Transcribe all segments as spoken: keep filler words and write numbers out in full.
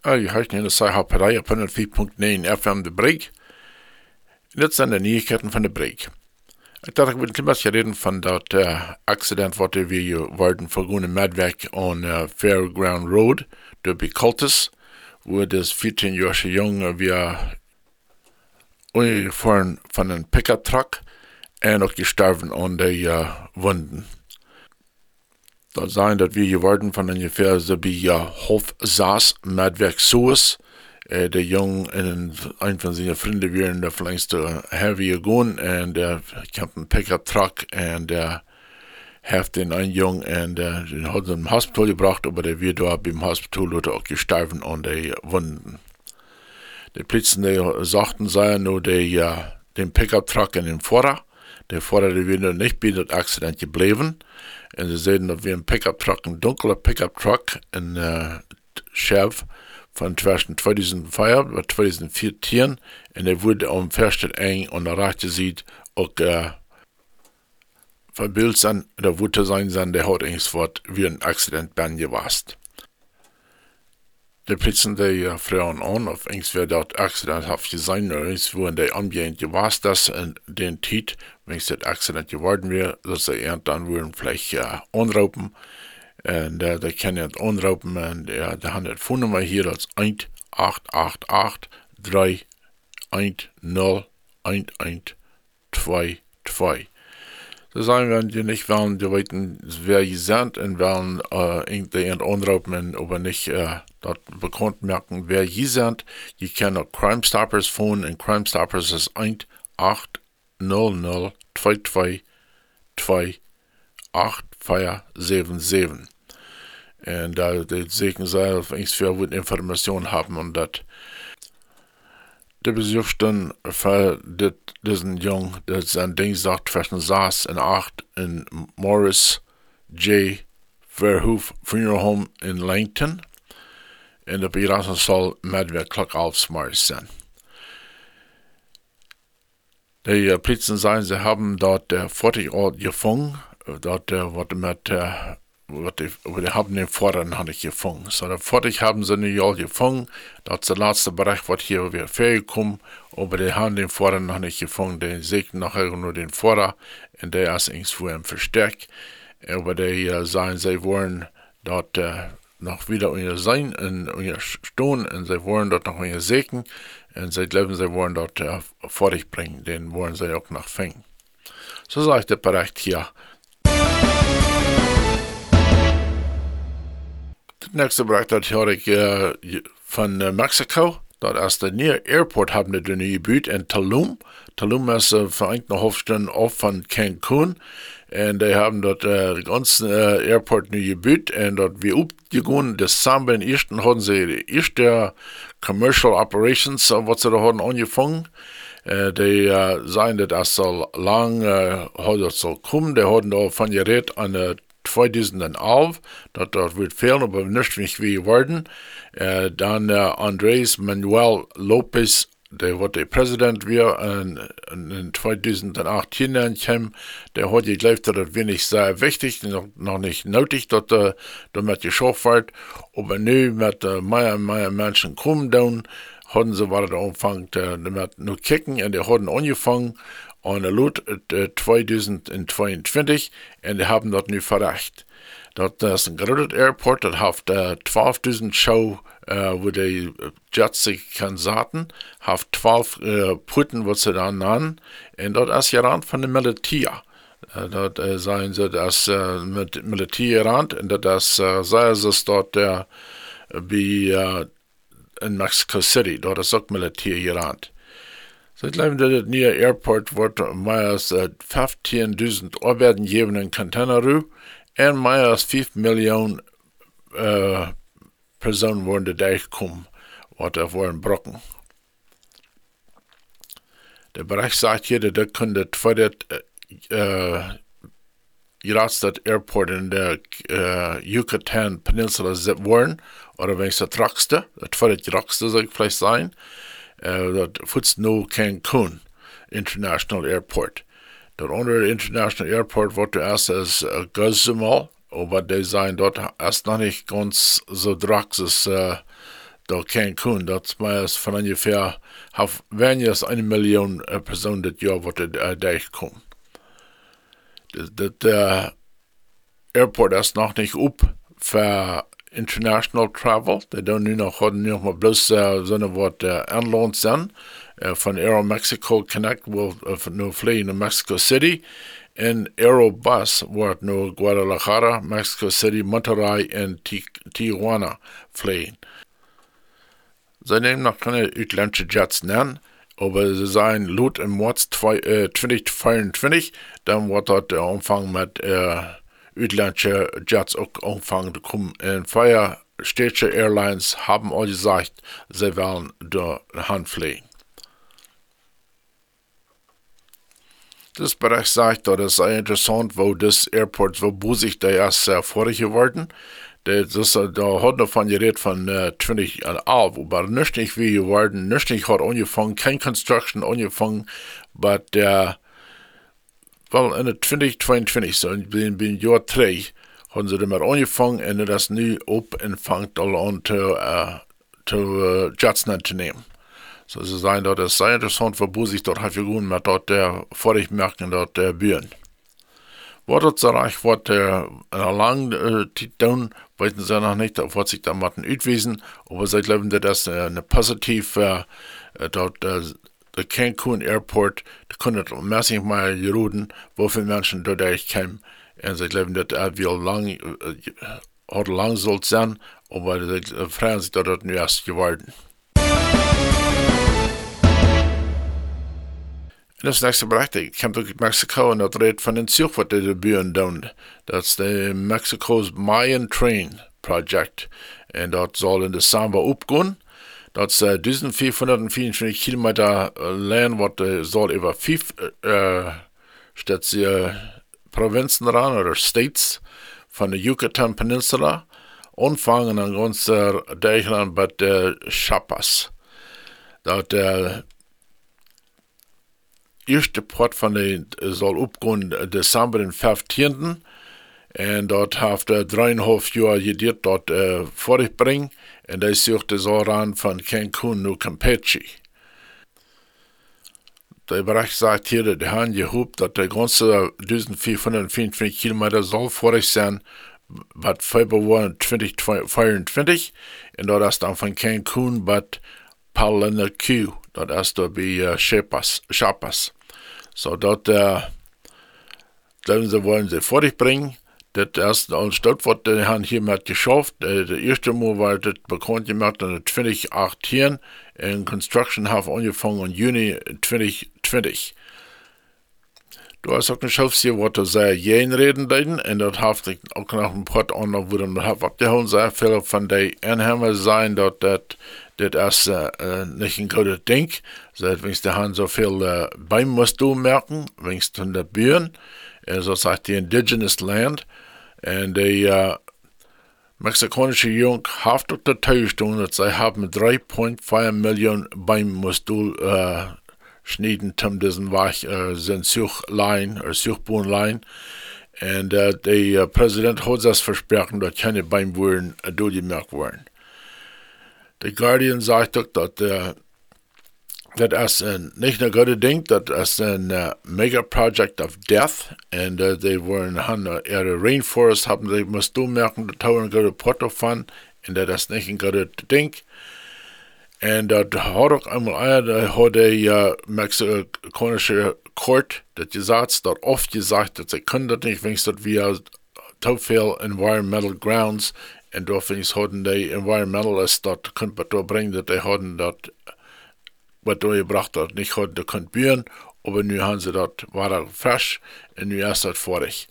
Ah, je huist in de Saai-Happerij op honderdvier komma negen F M de Break. Dit zijn de nieuwigheden van de Break. Ik dacht, ik wil een beetje reden van dat uh, accident wat er weer worden vergonnen medwerk on uh, Fairground Road, door bij Cultus, waar dus veertien-jarige jongen weer ongeveer van een pick-up truck en ook gestorven aan de uh, wonden. Dat zijn dat we geworden van ongeveer zo bij uh, half zes medwerk zoes. Uh, de jong en een van zijn vrienden weer de verlengste heavy gegaan en uh, kwam een pick-up truck en uh, heeft den een jong en uh, den had ze in het hospital gebracht, aber der wird da beim Hospital oder auch gestorben an die Wunden. Die Polizei die sagten, sei nur die, uh, den Pickup Truck in den Vorder. Der Vorder, der wird nicht bei dem Accident geblieben. Und sie sehen, dass wir ein Pickup Truck, ein dunkler Pickup Truck in uh, Scherf von zwischen zweitausendvier bis zweitausendvierzehn und der wurde am Versteht eng und der rechte sieht auch uh, verbildet sein, der wurde sein, sein, der hat eigentlich was wie ein Accident ben gewast. Die Polizei, die uh, fragen an, auf irgendwer dort Accident hat sein ist, wo in der Ambient gewast das in den Tit, wenn es das Accident geworden wäre, dass sie dann würden vielleicht uh, anraupen. Und uh, die können jetzt anraupen und uh, die haben das Phone hier als eins acht acht acht drei eins null eins eins zwei zwei. So sagen wir, die nicht wollen, die weiten, wer sie sind und wollen uh, irgendwie anraupen, aber nicht uh, dort bekannt merken, wer sie sind. Die können auch Crime Stoppers phone und Crime Stoppers ist eins acht null null zwei zwei zwei acht vier sieben sieben. Und da uh, die sicher sein, auf irgendwer wird Informationen haben und das. Der Besuchstunde für diesen Jungen, der sein Ding sagt, zwischen saß in acht in Morris J. Verhoef Funeral Home in Langton. En de begraafplaats zal met klok elf morgens zijn. Die uh, Polizei sagen, sie haben dort uh, vierzig Ort gefangen, dort uh, wat met, uh, wat die, die haben den Vorder noch nicht gefangen. So, der vierzig haben sie nicht all gefangen, das ist der letzte Bericht, was hier wieder fähig aber die haben den Vorder noch nicht gefangen, den sägen nachher nur den Vorder, und der ist irgendwo im Versteck, aber die uh, sagen, sie wollen dort uh, noch wieder unter sein, und unter stehen, und sie wollen dort noch unter sägen, und sie glauben, sie wollen dort uh, fertig bringen, den wollen sie auch noch fangen. So sagt der Bericht hier. Der nächste Bericht, das höre ich uh, von uh, Mexiko. Dat is de nieuwe airport hebben de nu gebuurd in Tulum. Tulum is uh, voor een half stunde af van Cancun. En die hebben dat uh, de ganze uh, airport nu gebuurd. En dat we opgegaan, december in eerste hadden ze de eerste commercial operations, uh, wat ze daar hadden aangevangen. Uh, die uh, zijn dat als al lang uh, had dat zal komen. Die hadden daarvan gereed aan uh, tweeduizendelf, dat dat wordt veel, maar niet meer geworden. Uh, dan uh, Andrés Manuel López, der wat de president weer in, in tweeduizend achttien kwam, der hat geglaubt, dat het wenig sehr wichtig, noch, noch nicht nötig, dat uh, damit geschafft wird, aber nu met uh, mehr und mehr Menschen kommen dann, hadden ze wat angefangen, uh, damit nur kicken, und die hadden angefangen, an der Lot uh, tweeduizend tweeëntwintig, en die haben dat nu verrecht. Dat is een groot airport, dat heeft uh, twaalfduizend show, uh, wo die jets zich kan zaten, heeft twaalf uh, putten, wat ze dan aan, en dat is gerand van de militair. Uh, dat uh, zijn ze, dat is uh, met militair gerand, en dat is, uh, zei ze dat uh, bij uh, in Mexico City, dat is ook militair gerand. So, ich glaube, dat het nieuwe airport wordt meer als uh, vijftienduizend arbeiden geven in Container en meer als vijf miljoen uh, personen worden de dag komen, wat er worden brokken. De bericht zegt hier dat dat kunnen voor dat uh, dat airport in de uh, Yucatan Peninsula zit worden, of wenigstens het drukste, het voor het drukste zou ik vielleicht zijn. Uh, dat voets no Cancun International Airport. Dat andere International Airport wordt erst als uh, Guzman, aber die zijn dort erst noch nicht ganz so druk als uh, da Cancun, das war es von ungefähr, auf weniger als eine Million äh, Personen das Jahr, wo das äh, durchkommen. Das, das äh, Airport ist noch nicht up für International Travel. Die tun nur noch, haben nur noch bloß äh, so eine Wort äh, anlohnt sind. Äh, von Aero Mexico Connect, wo äh, nur fliegen in Mexico City. En Aerobus wordt naar Guadalajara, Mexico City, Monterrey en Tijuana vliegen. Sie nehmen noch keine uitländische Jets nennen, aber sie seien laut im März zwanzig vierundzwanzig, dann wird dort der Umfang mit äh, uitländischen Jets auch anfangen zu kommen. Und vier städtische Airlines haben all gesagt, sie wollen durch die Hand fliegen. Das Bericht sagt, das ist sehr interessant, wo das Airport, wo busig der erst äh, vorig geworden. Das ist, äh, da hat noch von geredet von äh, zwanzig elf, aber nicht nicht wie geworden, nicht nicht hat angefangen, kein Construction angefangen, aber der, well, in zwanzig zweiundzwanzig, so in dem Jahr drei, haben sie damit angefangen und das nu op und fangt alle an zu, äh, zu uh, Jets zu nehmen. So, sie sagen, das ist sehr interessant, wo sich dort hat gegangen mit dort der Vorrichtmerken dort der Bühnen. Was dort so reich wird, der in einer langen äh, Zeit tun, wissen sie noch nicht, auf was sich da matten utwiesen, aber sie glauben, das ist äh, eine positive, äh, dort, äh, der Cancun Airport, da können mäßig mal geruden, wo viele Menschen dort eigentlich kommen, und sie glauben, dass er wie lang, äh, hat lang soll sein, aber sie äh, freuen sich dort nur erst geworden. Das nächste Bericht, ich komme durch Mexiko und das redet von den Zug, was die Bühnen tun. Das ist der Mexikos Mayan Train Project. Und dort soll in Dezember aufgehen. Das ist äh, eintausendvierhundertvierundzwanzig Kilometer äh, Land, was äh, soll über fünf äh, äh, Provinzen ran, oder States von der Yucatan Peninsula. Anfangen an ganz äh, Deutschland bei der Chiapas. Dort äh, erste Port von der soll aufgehen Dezember den fünfzehnten Und dort hat er dreieinhalb Jahre gedauert dort äh, vorbringen. Und er suchte so ran von Cancun nach Campeche. Der Bericht sagt hier, der Herrn gehobt, dass der ganze eintausendvierhundertvierundzwanzig Kilometer soll vorig sein, was Februar zwanzig vierundzwanzig. Und dort ist dann von Cancun bis Palenque. Dort ist er bei uh, Chiapas. Chiapas. So, dort, äh, dann sie wollen sie vorbringen. Das erste als Stadt wird der Herrn hier mit geschafft. Äh, der erste Mal war das bekannt gemacht in zwanzig achtzehn. Und Construction hat angefangen im Juni zwanzig zwanzig. Du hast auch geschafft, hier wurde sehr jen reden leiden. Und das hat sich auch noch ein paar andere, wo dann hat abgehauen, sehr viele von den Anhänger sein, dort, das Das ist äh, nicht ein gutes Ding. Seit wenn der Hand so viel äh, beim musst du merken, wenn es von der Bühnen, so sagt die Indigenous Land, und die äh, mexikanische Jung haft auf der Teilstunde, dass sie haben drei Komma vier Millionen beim musst du äh, schneiden, um diesen Weg, äh, sind Suchlein, oder Suchbohnlein. Und äh, der äh, Präsident hat das versprochen, dass keine Beimwuren äh, durchgemerkt werden. Der Guardian sagt auch, dass äh, das ist ein, nicht ein gutes Ding, das ist ein uh, Mega Project of Death. Und uh, die wollen an uh, ihre Rainforest haben, sie musst du merken, da tauern gute Porto von, und das ist nicht ein gutes Ding. Und das uh, hat auch einmal einer, da hat der uh, mexikanische Court, das gesagt, dort oft gesagt, dass sie können das nicht, wenn es das wie zu viel Environmental Grounds. Und da hatten die Environmentalists dort, können wir da bringen, dass die hatten dort, was da gebracht hat, nicht hatten, da können bühren, aber nun haben sie dort, war das frisch, und nun ist das vorig.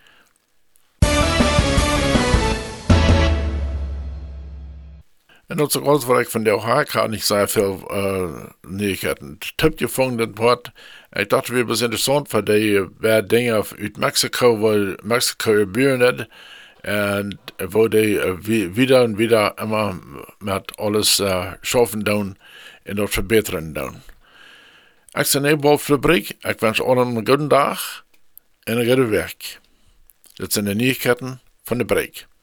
Und das ist alles, was ich von der O H K nicht sehr viel äh, Neuigkeiten. Tipp gefunden, das Wort, ich dachte, wir sind interessant, weil die wer Dinge aus Mexiko, weil Mexiko bühren hat, und wo die uh, wieder und wieder immer mit alles uh, schaffen tun und das verbessern tun. Ich bin Nebel für die Fabrik. Ich wünsche allen einen guten Tag und einen guten Weg. Das sind die Neuigkeiten von der Fabrik.